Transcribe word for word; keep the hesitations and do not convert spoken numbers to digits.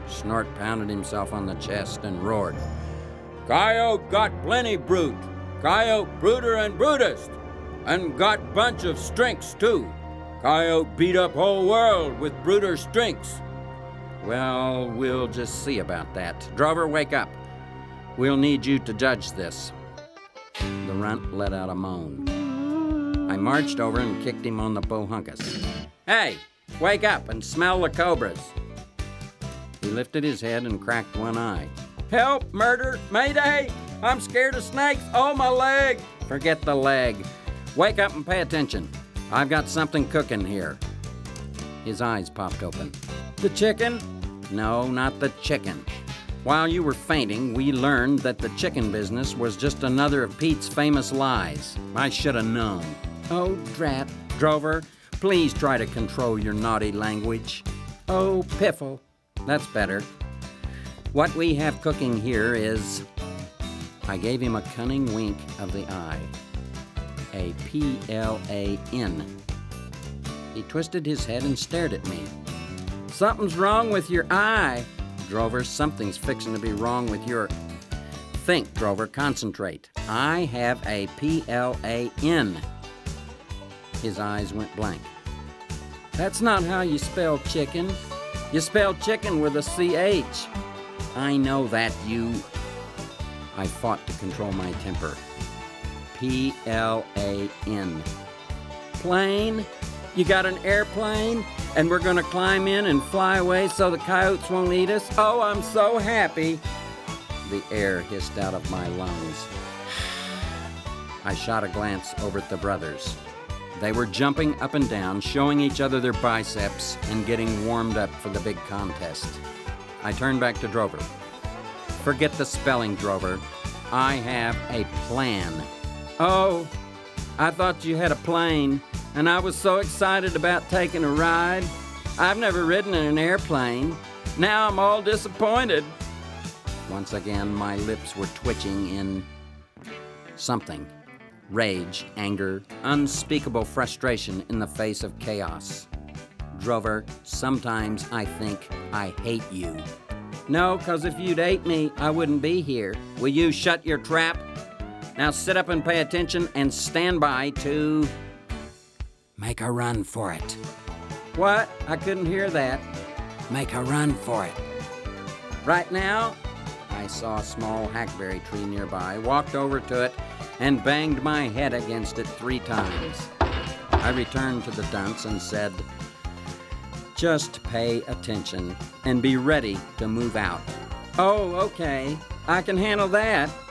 Snort pounded himself on the chest and roared. Coyote got plenty brute. Coyote bruter and brutest. And got bunch of strengths, too. Coyote beat up whole world with bruter strengths. Well, we'll just see about that. Drover, wake up. We'll need you to judge this. The runt let out a moan. I marched over and kicked him on the bohunkus. Hey, wake up and smell the cobras. He lifted his head and cracked one eye. Help, murder, mayday! I'm scared of snakes. Oh, my leg! Forget the leg. Wake up and pay attention. I've got something cooking here. His eyes popped open. The chicken? No, not the chicken. While you were fainting, we learned that the chicken business was just another of Pete's famous lies. I should have known. Oh, drat. Drover, please try to control your naughty language. Oh, piffle. That's better. What we have cooking here is... I gave him a cunning wink of the eye. A P L A N. He twisted his head and stared at me. Something's wrong with your eye. Drover, something's fixing to be wrong with your... Think, Drover, concentrate. I have a P L A N. His eyes went blank. That's not how you spell chicken. You spell chicken with a C H. I know that, you... I fought to control my temper. P L A N. Plane? You got an airplane? And we're gonna climb in and fly away so the coyotes won't eat us? Oh, I'm so happy. The air hissed out of my lungs. I shot a glance over at the brothers. They were jumping up and down, showing each other their biceps and getting warmed up for the big contest. I turned back to Drover. Forget the spelling, Drover. I have a plan. Oh, I thought you had a plane, and I was so excited about taking a ride. I've never ridden in an airplane. Now I'm all disappointed. Once again, my lips were twitching in something. Rage, anger, unspeakable frustration in the face of chaos. Drover, sometimes I think I hate you. No, 'cause if you'd ate me, I wouldn't be here. Will you shut your trap? Now sit up and pay attention and stand by to make a run for it. What? I couldn't hear that. Make a run for it. Right now, I saw a small hackberry tree nearby, walked over to it, and banged my head against it three times. I returned to the dunce and said, just pay attention and be ready to move out. Oh, okay. I can handle that.